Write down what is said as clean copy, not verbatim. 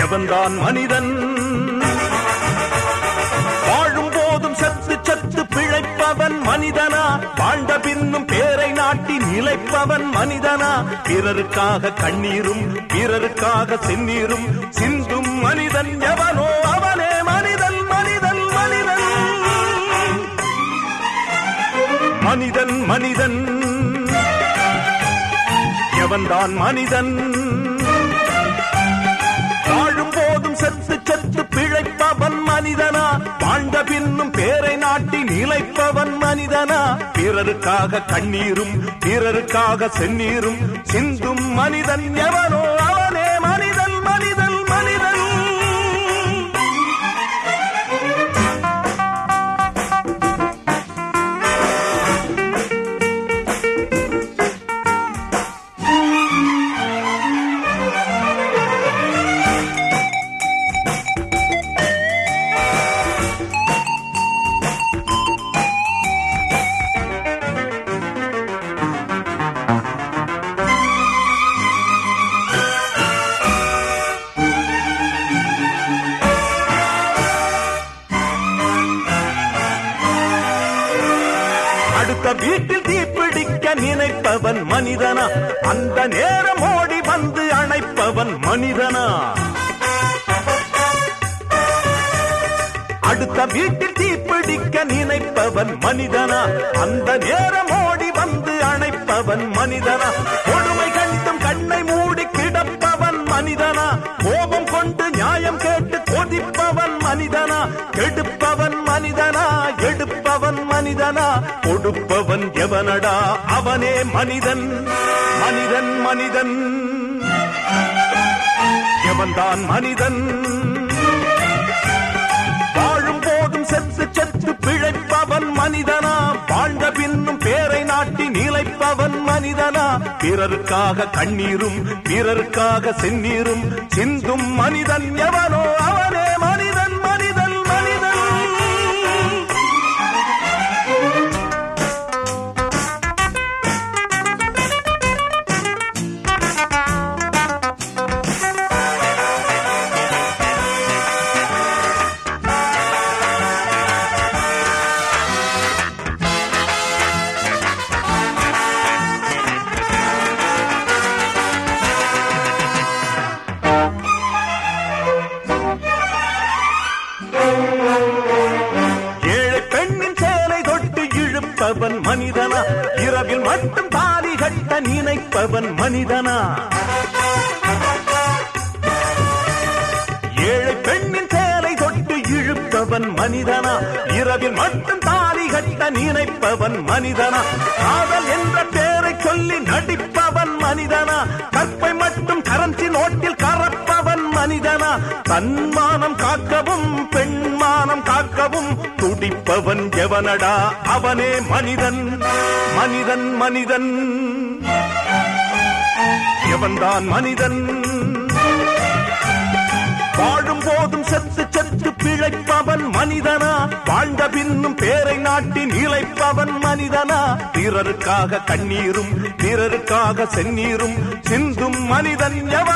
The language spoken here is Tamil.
எவன்தான் மனிதன்? வாழும் போதும் சத்து சத்து பிழைப்பவன் மனிதனா? வாழ்ந்த பின்னும் பேரை நாட்டி நிலைப்பவன் மனிதனா? பிறருக்காக கண்ணீரும் பிறருக்காக செந்நீரும் சிந்தும் மனிதன் எவனோ அவனே மனிதன். மனிதன் மனிதன் மனிதன் மனிதன் எவன்தான் மனிதன்? வாழும் போதும் செத்து செத்து பிழைப்பவன் மனிதனா? வாழ்ந்த பின்னும் பேரை நாட்டி நிலைப்பவன் மனிதனா? பிறருக்காக கண்ணீரும் பிறருக்காக செந்நீரும் சிந்தும் மனிதன் எவனோ அவனே மனிதன். மனிதன் மனிதன் வீட்டில் தீப்பிடிக்க நினைப்பவன் மனிதனா? அந்த நேரம் ஓடி வந்து அணைப்பவன் மனிதனா? அடுத்த வீட்டில் தீப்பிடிக்க நினைப்பவன் மனிதனா? அந்த நேரம் ஓடி வந்து அணைப்பவன் மனிதனா? கொடுமை கண்டும் கண்ணை மூடி கிடப்பவன் மனிதனா? கோபம் கொண்டு நியாயம் கேட்டு கொதிப்பவன் மனிதனா? கெடுப்பவன் மனிதனா? எடுப்பவன் மனிதனா? கொடுப்பவன் எவனடா? அவனே மனிதன். மனிதன் மனிதன் எவன்தான் மனிதன்? வாழும் போதும் செத்து செத்து பிழைப்பவன் மனிதனா? வாழ்ந்த பின்னும் பேரை நாட்டி நிலைப்பவன் மனிதனா? பிறருக்காக கண்ணீரும் பிறருக்காக செந்நீரும் சிந்தும் மனிதன் எவனோ அவனே மனிதன். மனிதன் மனிதன் மனிதனா? இரவில் மட்டும் தாலி கட்ட நினைப்பவன் மனிதனா? ஏழை பெண்ணின் சேலை தொட்டு இழுப்பவன் மனிதனா? இரவில் மட்டும் தாலி கட்ட நினைப்பவன் மனிதனா? காதல் என்ற பெயரை சொல்லி நடிப்பவன் மனிதனா? கற்பை மட்டும் கரன்சி நோட்டில் கறப்பவன் மனிதனா? தன்மானம் காக்கவும் பெண்மானம் காக்கவும் துடிப்பவன் எவனடா? அவனே மனிதன். மனிதன் மனிதன் எவன்தான் மனிதன்? வாழும் போதும் செத்து செத்து பிழைப்பவன் மனிதனா? வாழ்ந்த பின்னும் பேரை நாட்டி நிலைப்பவன் மனிதனா? பிறருக்காக கண்ணீரும் பிறருக்காக செந்நீரும் சிந்தும் மனிதன் எவன்?